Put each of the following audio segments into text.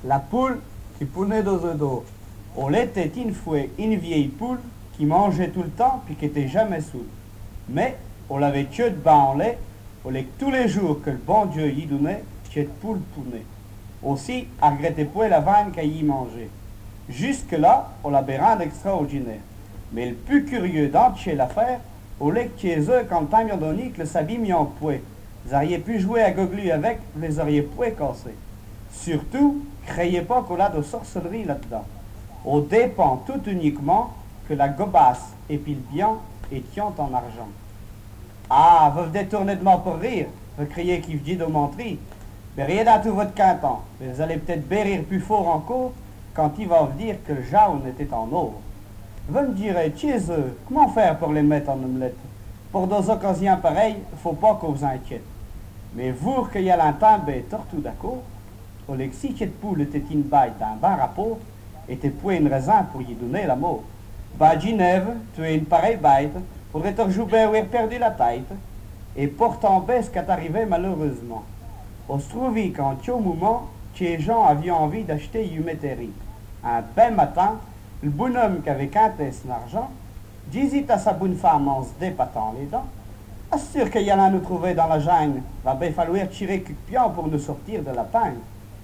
La poule qui pounait dos œufs d'eau. On était une fois une vieille poule qui mangeait tout le temps puis qui était jamais saoule. Mais on l'avait tué de bain en lait, on lait tous les jours que le bon Dieu y donnait, tué de poule pounait. Aussi, elle regrettait pas la vanne qu'elle y mangeait. Jusque-là, on l'avait rien d'extraordinaire. Mais le plus curieux d'entier l'affaire, on lait que chez eux, quand le temps m'y a donné, que le sabi m'y en pouet. Vous auriez pu jouer à goglu avec, vous les auriez pouet cassés. Surtout, créez pas qu'on a de sorcellerie là-dedans. On dépend tout uniquement que la gobasse et puis le bien étions en argent. Ah, vous venez tourner de moi pour rire, vous criez qui vous dit de menterie. Mais rien à tout votre quintan. Mais vous allez peut-être bérir plus fort encore quand il va vous dire que le jaune était en or. Vous me direz, chez eux, comment faire pour les mettre en omelette? Pour des occasions pareilles, faut pas qu'on vous inquiète. Mais vous, qu'il y a l'entend, ben, tout d'accord. Au lexi, cette poule était une bête d'un bon rapport, était point une raison pour y donner la mort. Bah, Ginève, tu es une pareille bête, faudrait te rejouer ou perdu la tête. Et pourtant, ben, ce qui est arrivé malheureusement. On se trouvait qu'en tout moment, les gens avaient envie d'acheter une métairie. Un ben matin, le bonhomme qui avait quinté son argent, disait à sa bonne femme en se dépatant les dents, « Assure qu'il y en a nous trouver dans la jungle, va bien falloir tirer quelques pions pour nous sortir de la peine. »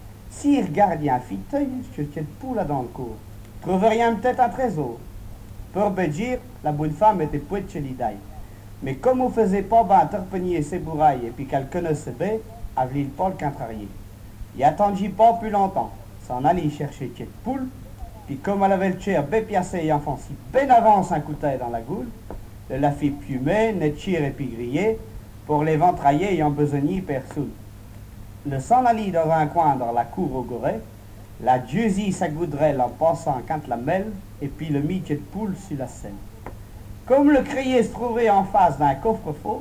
Si regardiez un fiteuil, je tiens de poule là dans le cours. Trouveriez peut-être un trésor. Pour dire, la bonne femme était point de chez l'Idaï. Mais comme on faisait pas ben interpeigner ses bourrailles et puis qu'elle connaissait bien, elle voulait pas le contrarier. Il attendit pas plus longtemps. S'en allait chercher cette poule, puis comme elle avait le chair bien piassé et enfoncé bien avance un couteil dans la goule, elle l'a fait plumer, netchir et puis griller, pour les ventrailler ayant besogné personne. Le s'en allait dans un coin dans la cour au goret, la dieusie sa goudrelle en passant quand la mêle, et puis le mit de poule sur la scène. Comme le crier se trouvait en face d'un coffre-fort,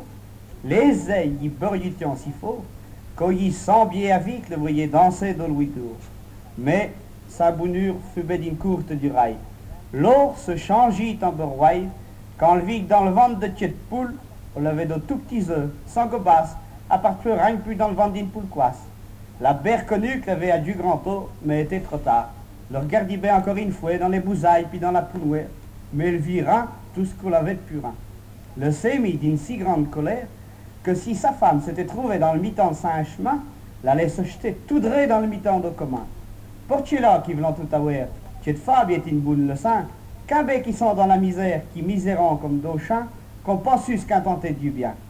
les ailes y beurrillaient si fort, qu'on y semblait à vite le voyait danser dans le tour. Mais sa bonheur fut bête d'une courte durée. L'or se changeait en beurroye, quand le vit dans le ventre de cette poule, on l'avait de tout petits œufs, sans gobasse, à partir rien plus dans le ventre d'une poule coisse. La bère connue qu'elle avait à du grand eau, mais était trop tard. Le regardait bien encore une fois dans les bousailles puis dans la poulouette, mais elle vit rien, tout ce qu'on avait de purin. Le sémit d'une si grande colère que si sa femme s'était trouvée dans le mi-temps de Saint-Chemin, l'allait se jeter tout droit dans le mi-temps de commun. Portiez-là qui voulant tout avoir, cette femme est une boule le sein, qu'un bec qui sont dans la misère, qui misérant comme deux chiens, qu'on pas su ce qu'un tenté du bien.